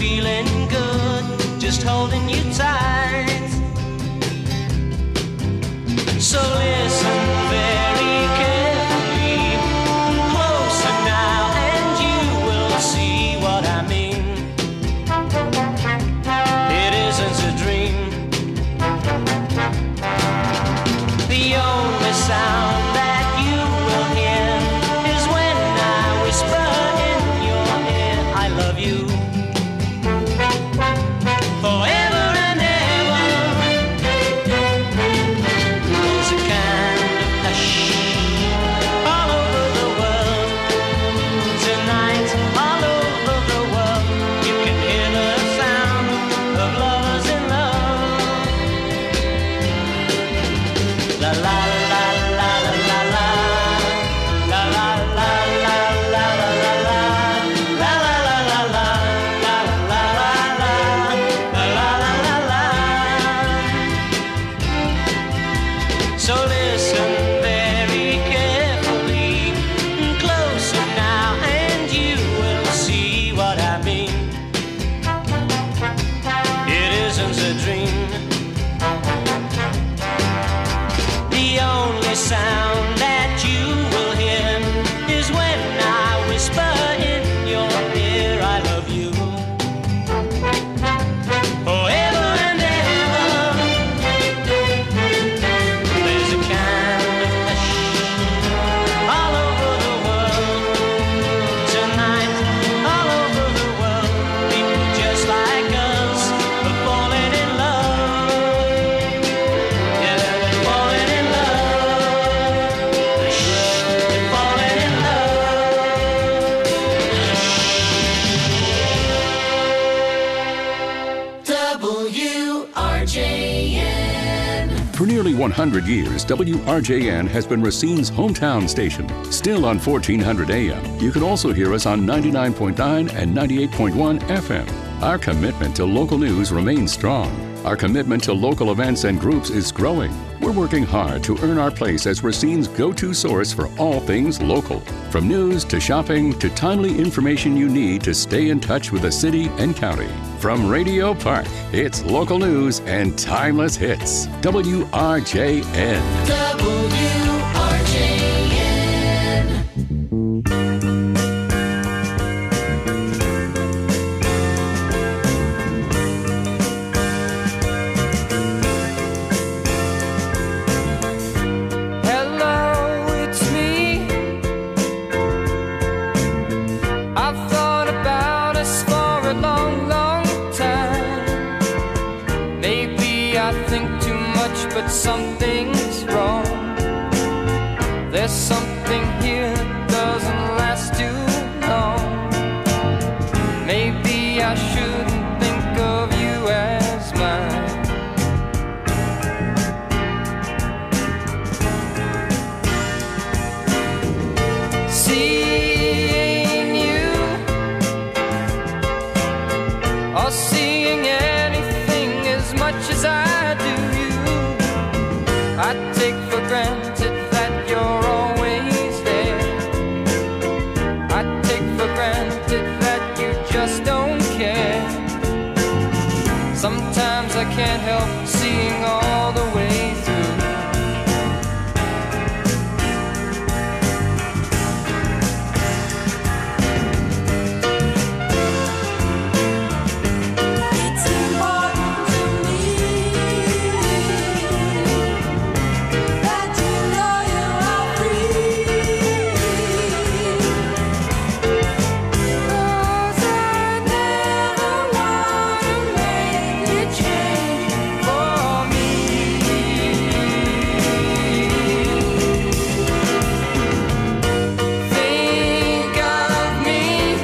feeling good, just holding you tight. So listen very carefully, closer now, and you will see what I mean. It isn't a dream. The only sound that you will hear is when I whisper in your ear, I love you. Forever and ever. There's a kind of hush all over the world. Tonight, all over the world, you can hear the sound of lovers in love. La la la la la la la la la la la la la la la la la la So listen very carefully, closer now, and you will see what I mean. It isn't a dream. The only sound that you will hear is when I whisper in your ear, I love you. Forever and ever. There's a kind of hush all over the world. Tonight, all over the world, people just like us are falling in love. Yeah, they're falling in love. They're falling in love. WRJN. For nearly 100 years, WRJN has been Racine's hometown station. Still on 1400 AM, you can also hear us on 99.9 and 98.1 FM. Our commitment to local news remains strong. Our commitment to local events and groups is growing. We're working hard to earn our place as Racine's go-to source for all things local. From news to shopping to timely information you need to stay in touch with the city and county. From Radio Park, it's local news and timeless hits. WRJN. Hello, it's me. I've thought about us for a long, long time. Maybe I think too much, but something's wrong. There's something here that doesn't last too long. Maybe I shouldn't think of you as mine. Seeing you or seeing anything as much as I do you, I take for granted that you're always there. I take for granted that you just don't care. Sometimes I can't help seeing all the way through. It's important to me that you know you are free. 'Cause I never wanna make you change for me. Think of me.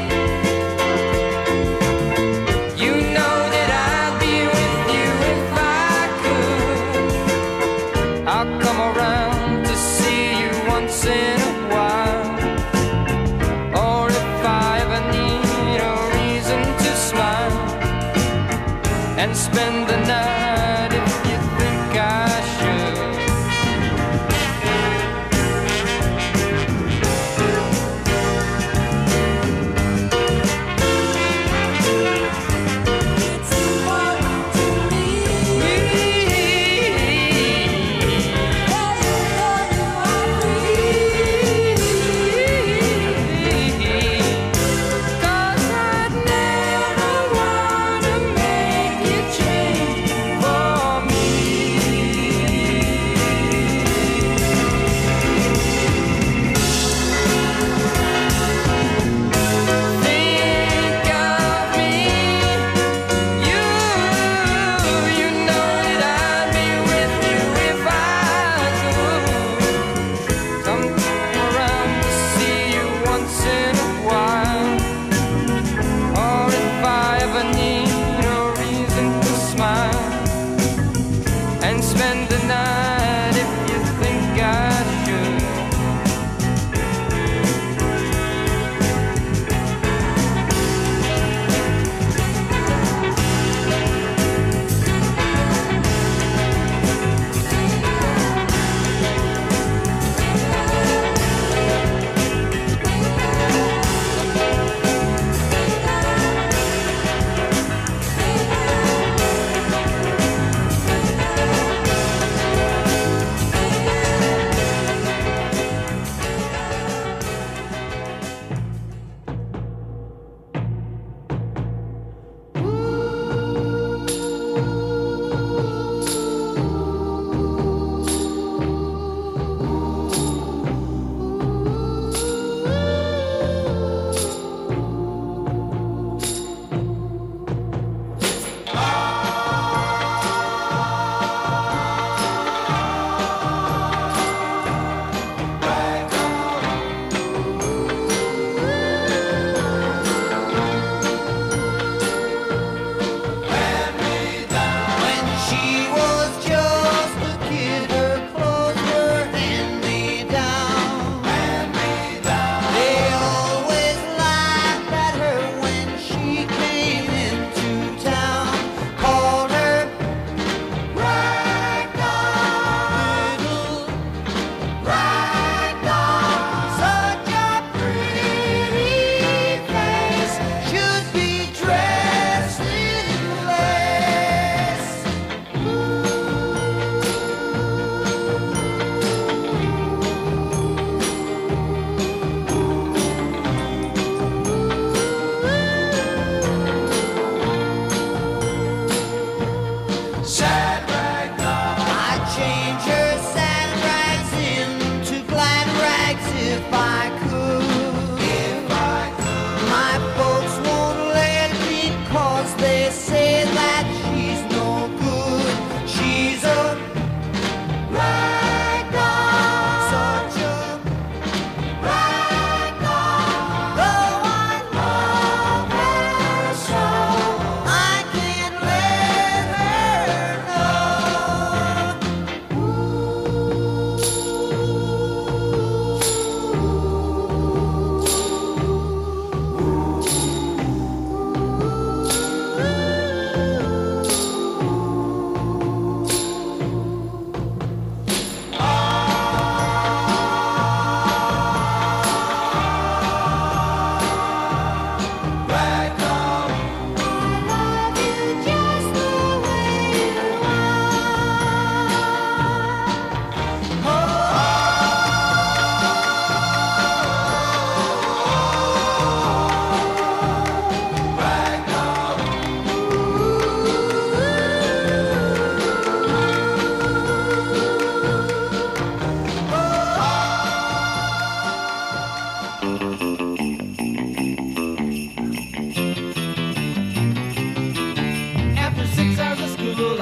You know that I'd be with you if I could. I'll come around to see you once in a while. Or if I ever need a reason to smile and spend the night if you think I should.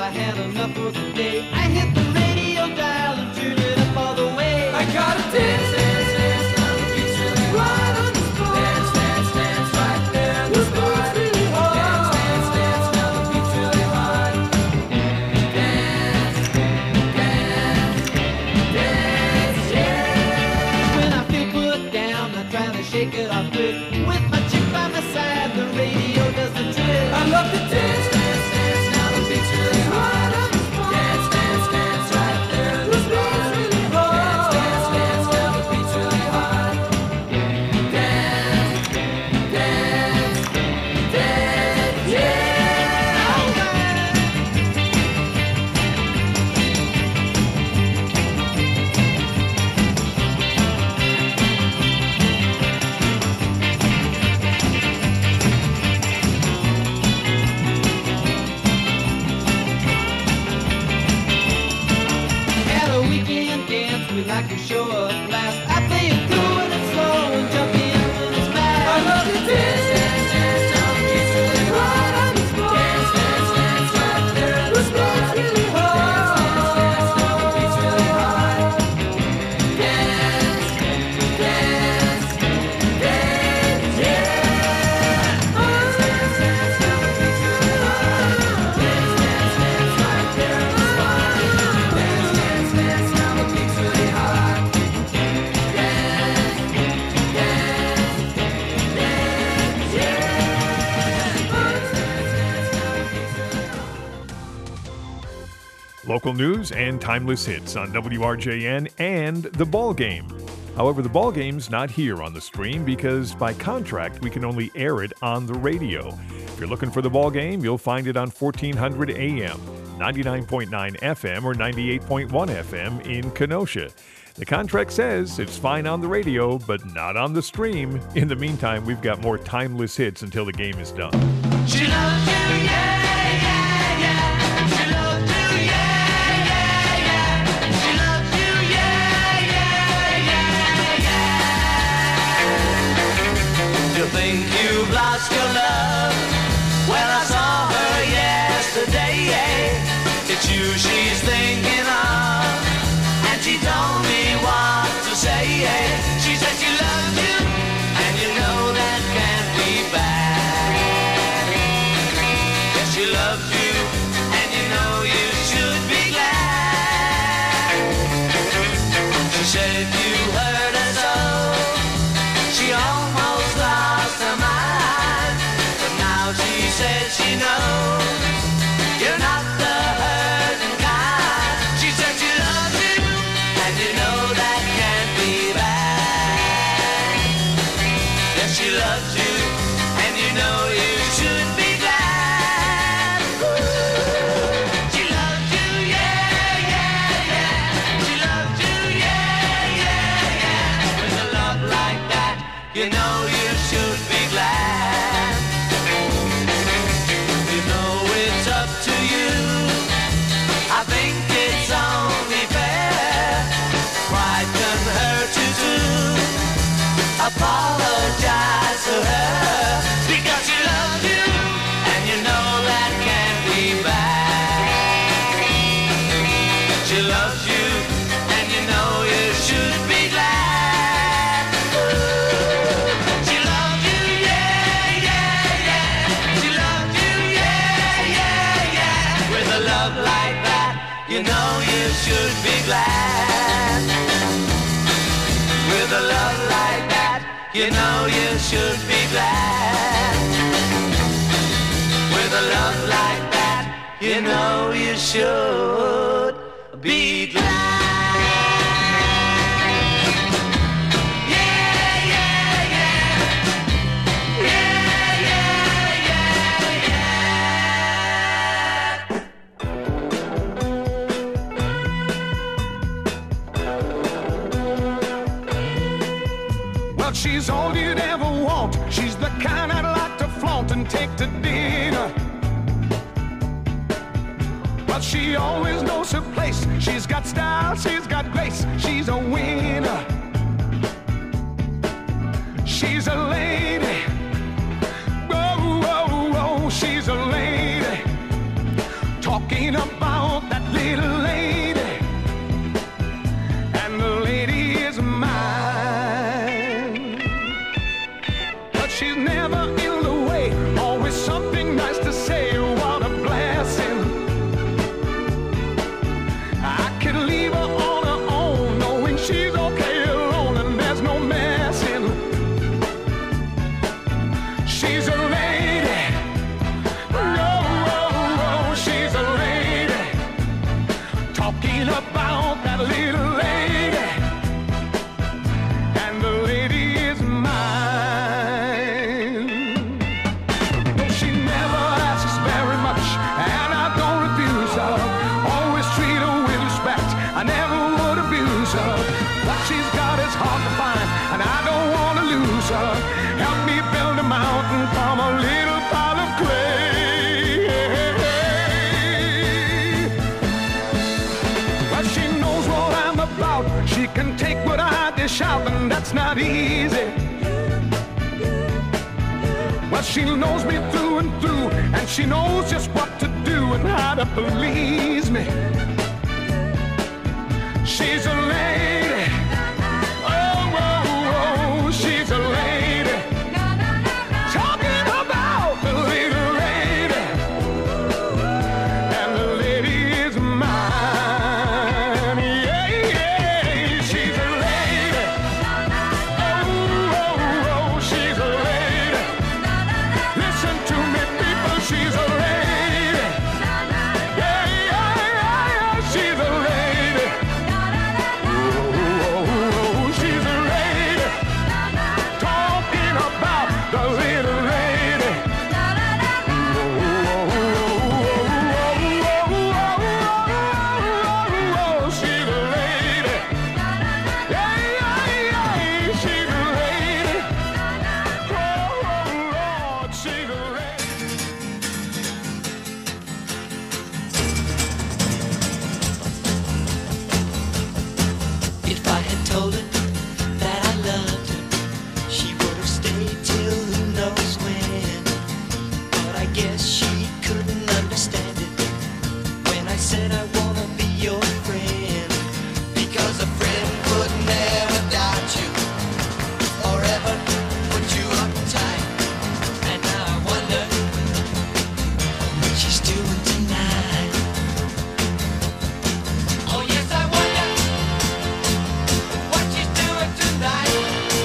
I had enough for the day. I hit the radio dial and turned it up all the way. I gotta dance, dance, dance, now the beat's really right on the spot. Dance, dance, dance, right there on the spot. Really hard. Dance, dance, dance, now the beat's really hard. Dance, dance, dance, yeah. When I feel put down, I'm trying to shake it off quick. With my chick by my side, the radio does the trick. I love to dance, dance, dance, now the beat's really hard on the spot. Dance, dance, dance, right there on the spot. Really hard. Dance, dance, dance, now the beat's really hard. Dance, dance, dance, yeah. All right. At a weekend dance, we like to show a blast. I play it cool and it's slow and jump in when it's fast. I love to dance, dance, dance, now the beat's really hard on the spot. Dance, dance, dance, right there on the spot. Really hard. Dance, dance, dance, now the beat's really hard. Dance, dance, dance, yeah. Dance, dance, dance, now the beat's really hard. Dance, dance, dance, right there on the spot. Dance, dance, dance, now the beat's really hard. Dance, dance, dance, yeah. Local news and timeless hits on WRJN and The Ball Game. However, The Ball Game's not here on the stream because by contract we can only air it on the radio. If you're looking for The Ball Game, you'll find it on 1400 AM, 99.9 FM, or 98.1 FM in Kenosha. The contract says it's fine on the radio, but not on the stream. In the meantime, we've got more timeless hits until the game is done. She loves you, yeah, yeah, yeah. She loves you, yeah, yeah, yeah. She loves you, yeah, yeah, yeah, yeah. You think you've lost your love? Well, I saw her yesterday. It's you she's thinking of, and she told me what to say. She said she loves you, and you know that can't be bad. Yes, she loves you, and you know you should be glad. She said you hurt her so, she almost lost her mind. But now she says she knows you're not the hurting kind. She said she loves you, and you know that can't be bad. Yes, she loves you, and you know you should be glad. She loves you, yeah, yeah, yeah. She loves you, yeah, yeah, yeah. With a love like that, you know you should be glad. You know it's up to you. I think it's only fair. Pride can hurt you too. Apologize to her because she loves you, and you know that can't be bad. She loves you, and you know you should be glad. She loves you, yeah, yeah, yeah. She loves you, yeah, yeah, yeah. With a love like that, you know you should be glad. With a love like that, you know you should be glad. With a love like that, you know you should be glad. Yeah, yeah, yeah. Yeah, yeah, yeah, Well, she's all you'd ever want. She's the kind I'd like to flaunt and take to dinner. Well, she always knows her place. She's got style, she's got grace. She's a winner. She's a lady. Oh, oh, oh, she's a lady. Talking talking about that little lady, and the lady is mine. But she's never in the way, always something nice to say. What a blessing. I can leave her on her own, knowing she's okay alone and there's no messing. She's a lady. Oh, she's a lady. Talking about that little lady, and the lady is mine. She never asks very much, and I don't refuse her. Always treat her with respect, I never would abuse her. What she's got is hard to find, and I don't want to lose her. Help me build a mountain from a little pile of clay. But she knows what I'm about. She can take what I dish out, and that's not easy. But she knows me through and through, and she knows just what to do and how to please me. She's a lady. Oh, she's a lady. Talking about the little lady, and the lady is mine. Yeah, she's a lady. Oh, she's a lady. Listen to me, people, she's a lady. Yeah, she's a lady. Oh, she's a lady. Talking about the little lady. Oh, she's a lady. Yeah, she's a lady. Oh, Lord, she's a lady. If I had told her that I loved her, she would have stayed till who knows when. But I guess she couldn't understand it when I said I wanna be your friend. Because a friend would never doubt you or ever put you uptight. And now I wonder what she's doing tonight. Oh yes, I wonder what she's doing tonight.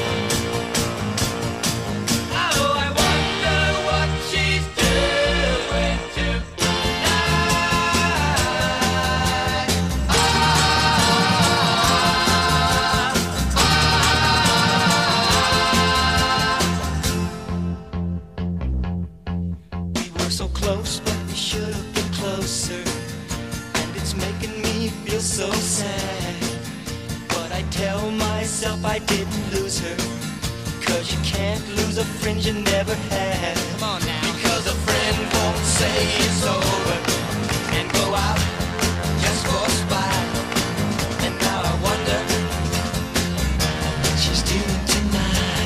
Oh, I wonder what she's doing tonight. We were so close, but we should have been closer. And it's making me feel so sad. But I tell myself I didn't lose her. Cause you can't lose a friend you never had. Come on now. Because a friend won't say it's over and go out just for spite. And now I wonder what she's doing tonight.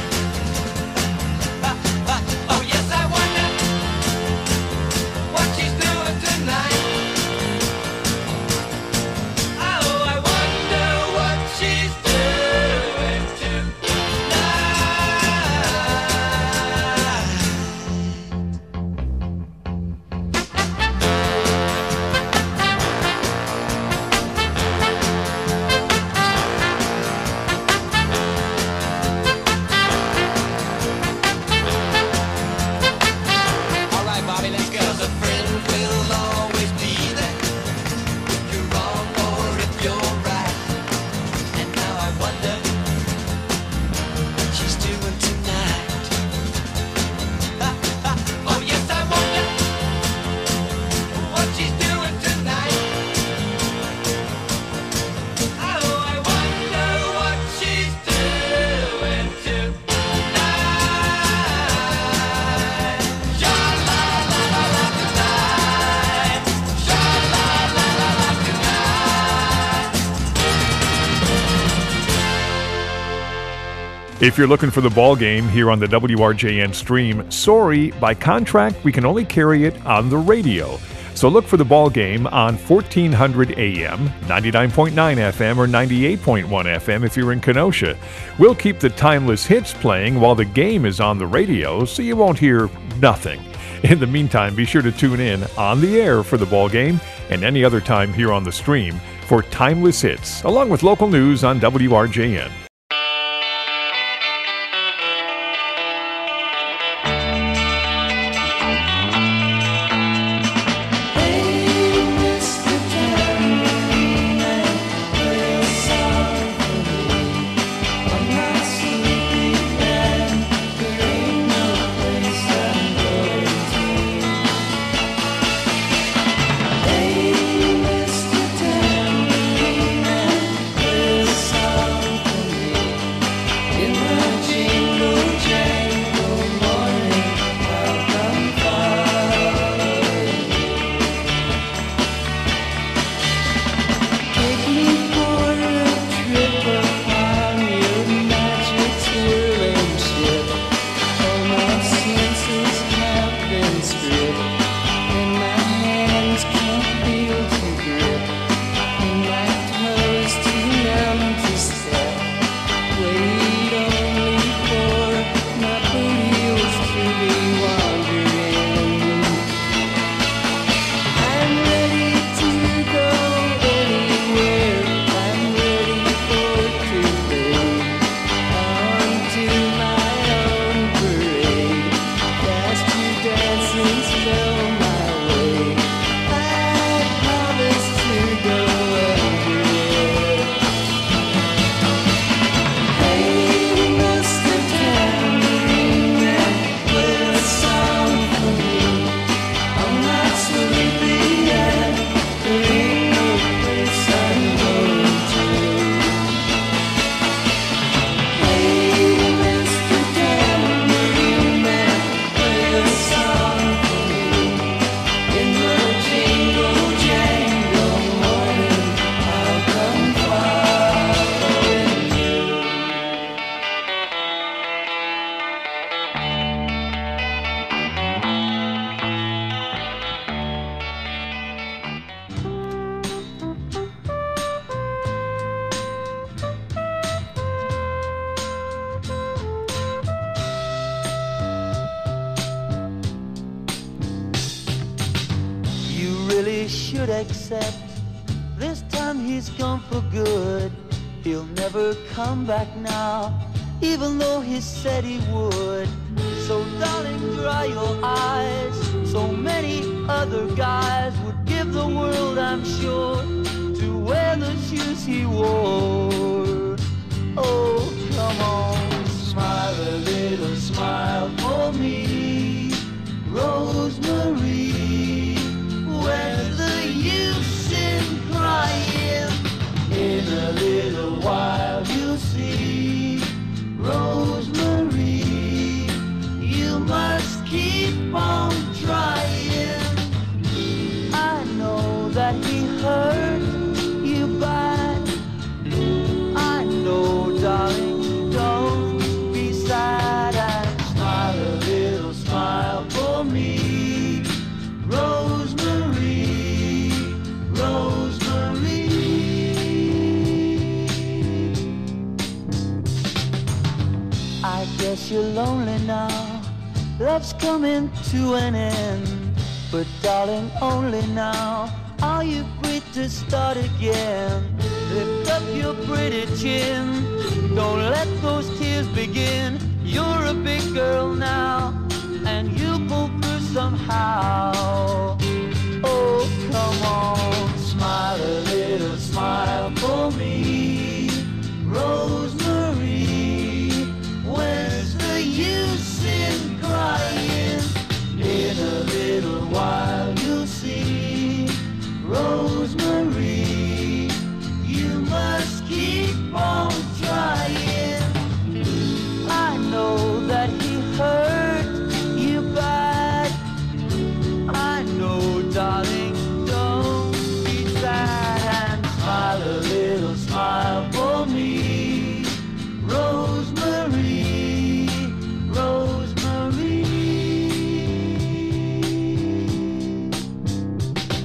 Oh yes, I wonder what she's doing tonight. Oh, I wonder what she's doing All right, Bobby, let's go. 'Cause a friend will always be there if you're wrong or if you're right. And now I wonder what she's doing tonight. Oh yes, I wonder what she's doing tonight. Oh, I wonder what she's doing tonight. Sha-la-la-la-la tonight. Sha-la-la-la-la tonight. If you're looking for the ball game here on the WRJN stream, sorry, by contract, we can only carry it on the radio. So look for the ball game on 1400 AM, 99.9 FM, or 98.1 FM if you're in Kenosha. We'll keep the timeless hits playing while the game is on the radio, so you won't hear nothing. In the meantime, be sure to tune in on the air for the ball game and any other time here on the stream for timeless hits, along with local news on WRJN. should accept this time he's gone for good. He'll never come back now, even though he said he would. So darling, dry your eyes. So many other guys would give the world, I'm sure, to wear the shoes he wore. Oh, come on, smile a little smile for me, Rosemary. Where's the use in crying? In a little while you'll see, Rosemary, you must keep on trying. I know that he hurt you bad. I know, darling, don't be sad, and smile a little smile for me, Rosemary, Rosemary. I guess you're lonely now, love's coming to an end, but darling, only now are you free to start again. Lift up your pretty chin, don't let those tears begin. You're a big girl now, and you'll pull through somehow. Oh, come on, smile a little smile for me, Rosemary. Where's the use in crying? In a little while you'll see, Rosemary, you must keep on trying. I know that he hurt you bad. I know, darling, don't be sad, and smile a little smile for me, Rosemary, Rosemary.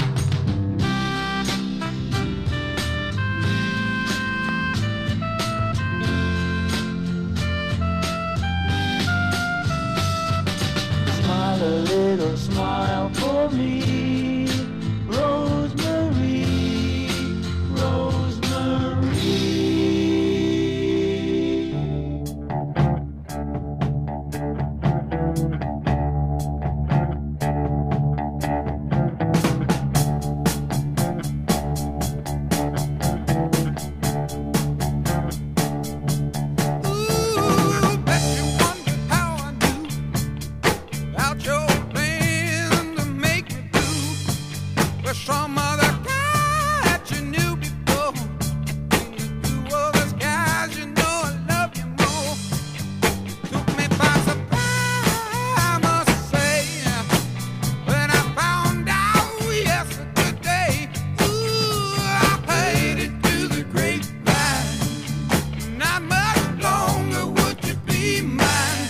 some other guy that you knew before. You were those guys, you know I love you more. Took me by surprise, I must say, when I found out yesterday. Ooh, I paid it to the grapevine. Not much longer would you be mine.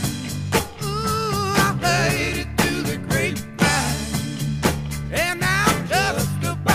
Ooh, I paid it to the grapevine. And I'm just about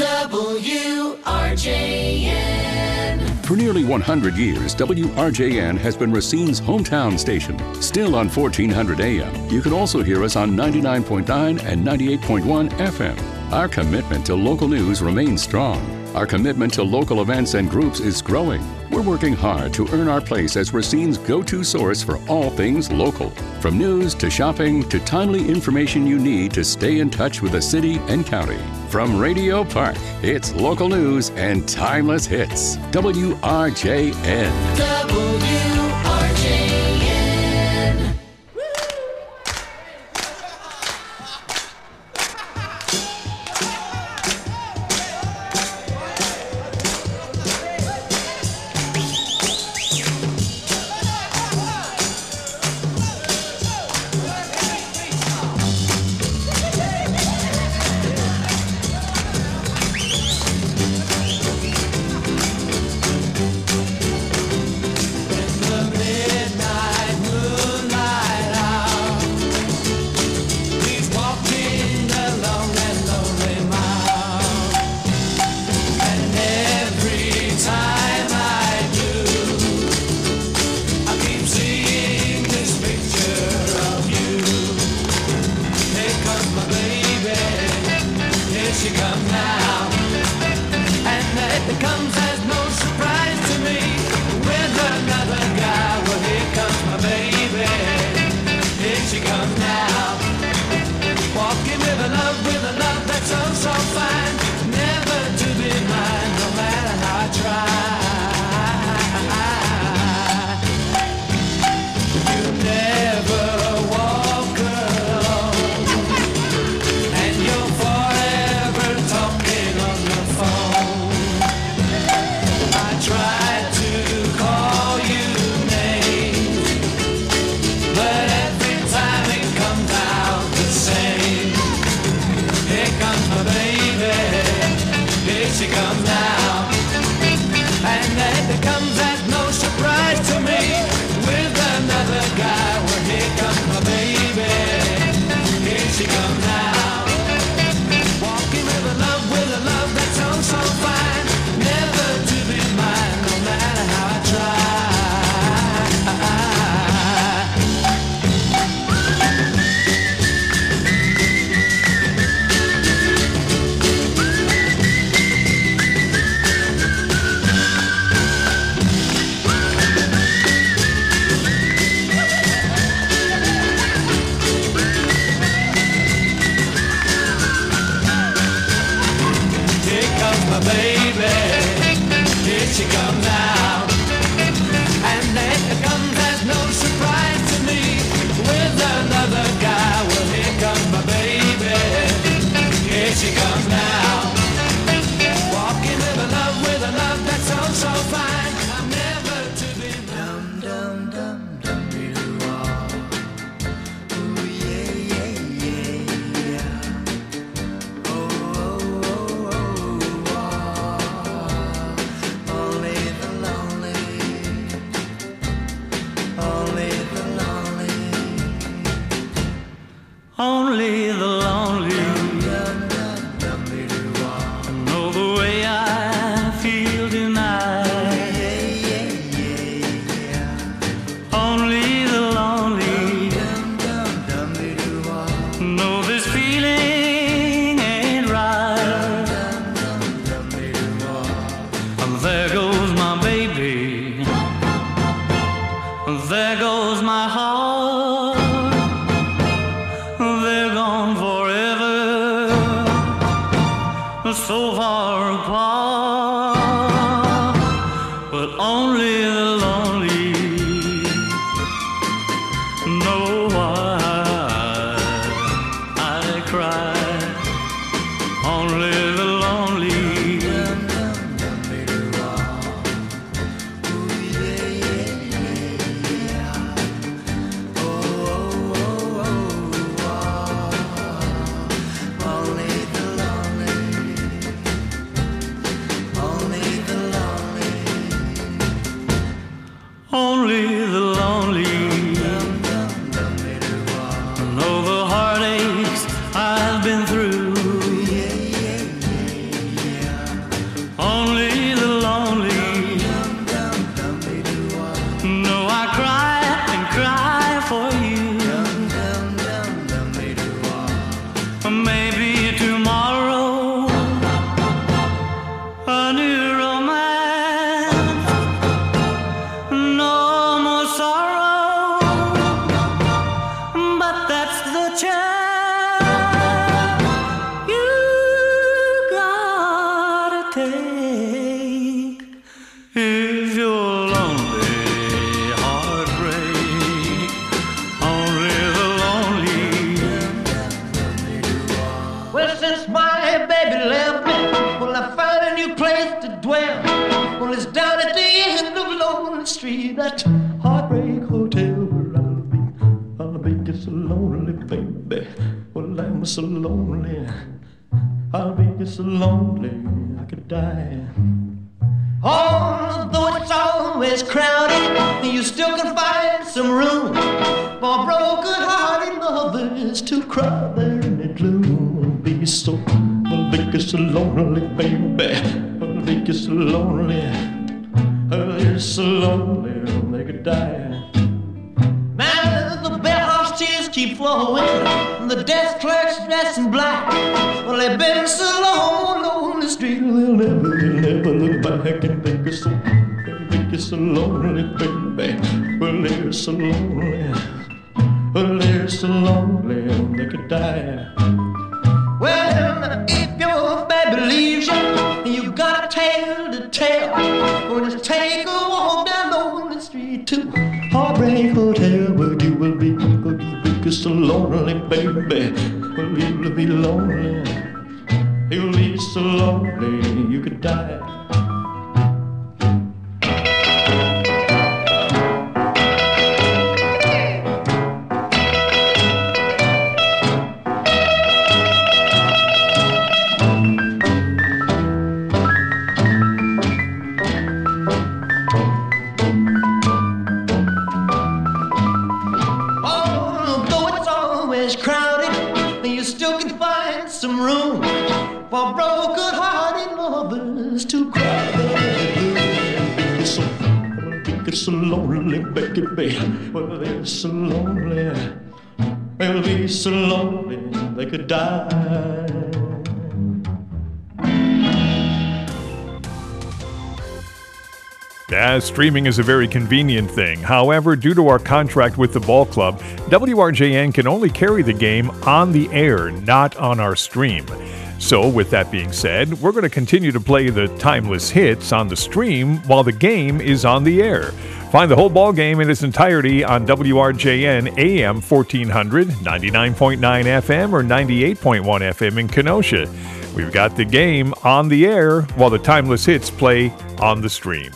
WRJN. For nearly 100 years, WRJN has been Racine's hometown station. Still on 1400 AM, you can also hear us on 99.9 and 98.1 FM. Our commitment to local news remains strong. Our commitment to local events and groups is growing. We're working hard to earn our place as Racine's go-to source for all things local. From news to shopping to timely information you need to stay in touch with the city and county. From Radio Park, it's local news and timeless hits. WRJN. WRJN. Only the lonely know the way I feel tonight. Only the lonely know this feeling ain't right. And there goes my baby, and there goes my heart. They're gone forever, so far apart. But only the lonely know why I cry. Only the lonely only the lonely know the heartaches I've been through. the street, that heartbreak hotel where I'll be just so lonely, baby. Well, I'm so lonely. I'll be just so lonely, I could die. Although it's always crowded, you still can find some room for broken-hearted lovers to cry there in the gloom. Be so lonely, baby. I'll be so lonely. They're so lonely they could die. Now the bellhop's tears keep flowing, the desk clerk's dressed in black. Well, they've been so long on the street, they'll never look back. And they're so lonely, baby. Well, they're so lonely. Well, they're so lonely they could die. Well, if your baby leaves you, you got a tale to tell. Or just take a walk down lonely street to Heartbreak Hotel, where you will be so lonely, baby. Well, you'll be lonely. You'll be so lonely you could die. Some room for broken-hearted lovers to cry. Be so lonely, baby. Well, they're so lonely. They'll be so lonely they could die. Yeah, streaming is a very convenient thing. However, due to our contract with the ball club, WRJN can only carry the game on the air, not on our stream. So, with that being said, we're going to continue to play the timeless hits on the stream while the game is on the air. Find the whole ball game in its entirety on WRJN AM 1400, 99.9 FM, or 98.1 FM in Kenosha. We've got the game on the air while the timeless hits play on the stream.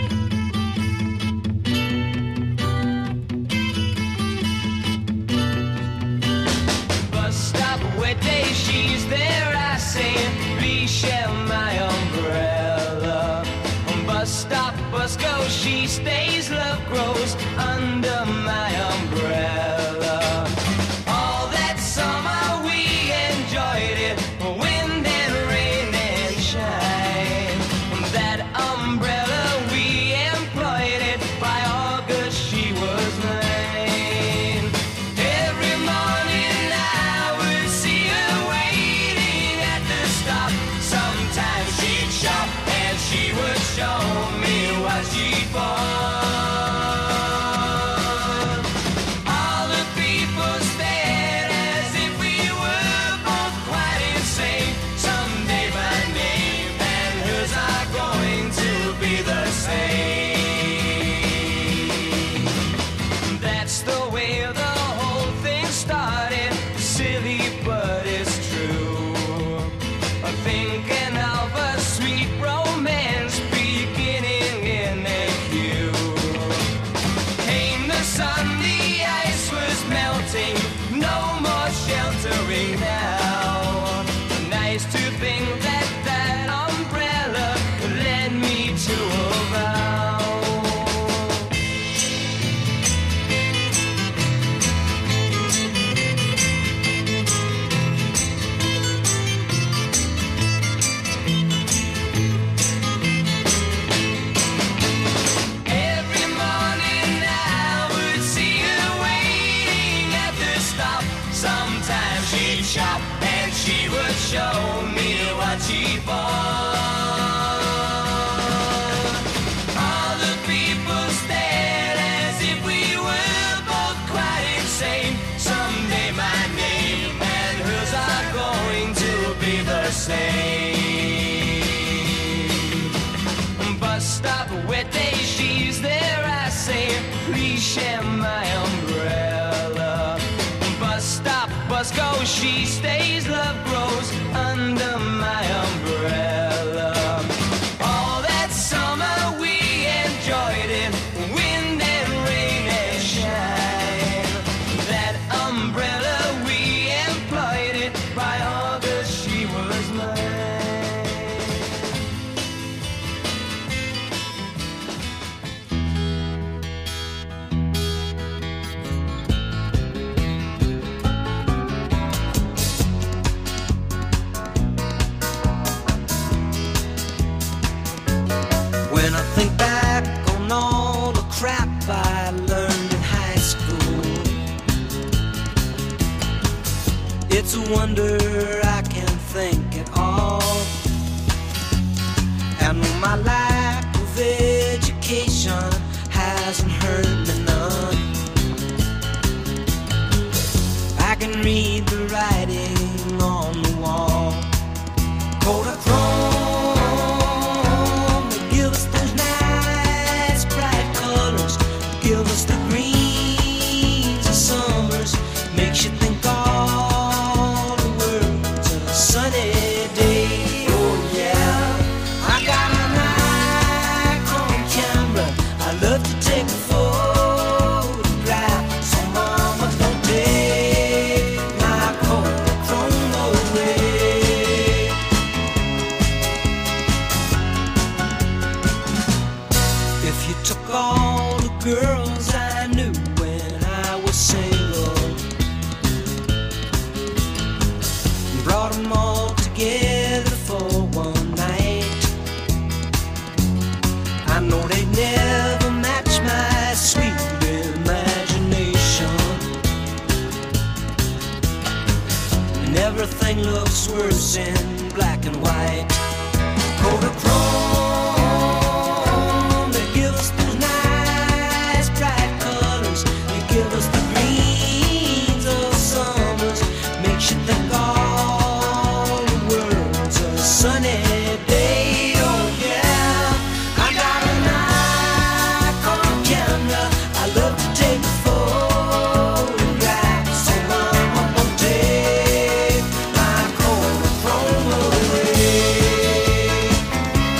She stays, love grows under my umbrella. All that summer we enjoyed it, wind and rain and shine. That umbrella we employed it, by August she was mine. Every morning I would see her waiting at the stop. Sometimes she'd shop and she would show me what she all the people stared as if we were both quite insane. Someday my name and hers are going to be the same. That's the way the whole thing started. Silly, but it's true. I'm thinking of a sweet romance beginning in a came the sun, the ice was melting, no more sheltering now. Nice to think that that umbrella led me to a vow. Sometimes she'd shop and she would show me what she bought. All the people stared as if we were both quite insane. Someday my name and hers are going to be the same. Bus stop, wet day, she's there, I say, please share my umbrella. Stop, bus go, she stays, love grows under my umbrella. All that summer we enjoyed it, rap I learned in high school. It's a wonder I can think at all. And my lack of education hasn't hurt me none. I can read the writing on the wall. Kodachrome, they give us those nice bright colors, give us the greens of summers, makes you think all the world's a sunny day. Oh yeah, I got a Nikon camera, I love to take a photograph, so mama don't take my Kodachrome away. If you took all the girls I knew when I was single and brought them all together for one night, I know they'd never match my sweet imagination. And everything looks worse in black and white. Kodachrome, they give us those nice bright colors, they give us the greens of summers, makes you think all the world's a sunny day. Oh yeah, I got a Nikon camera, I love to take photographs, so mama won't take my Kodachrome away.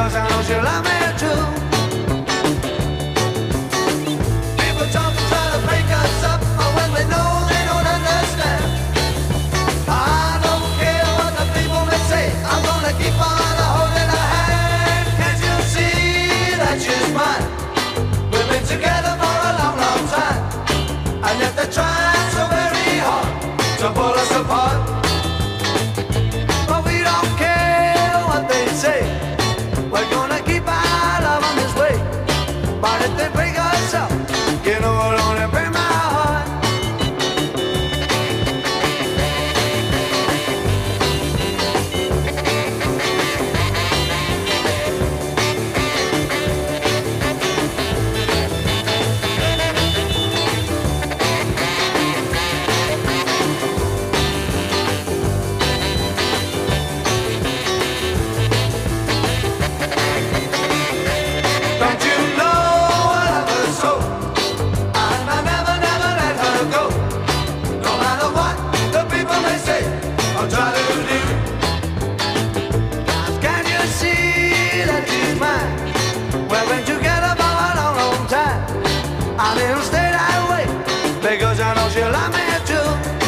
because I know she love me too. People talk to try to break us up, but when we know they don't understand. I don't care what the people may say, I'm gonna keep on holding her hand. Can't you see that she's mine? We've been together for a long, long time, and yet they try so very hard to pull us apart. But we don't care what they say, we're gonna keep our love on this way. But if they break us up, you know it'll only break my heart. Don't you know I love her so, and I never, never let her go. No matter what the people may say or try to do. Can you see that she's mine? We've been together for a long, long time, and it'll stay that way because I know she'll love me too.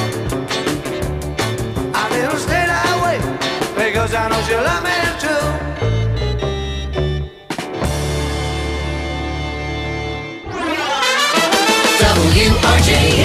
And it'll stay that way because I know she'll love me too. WRJN.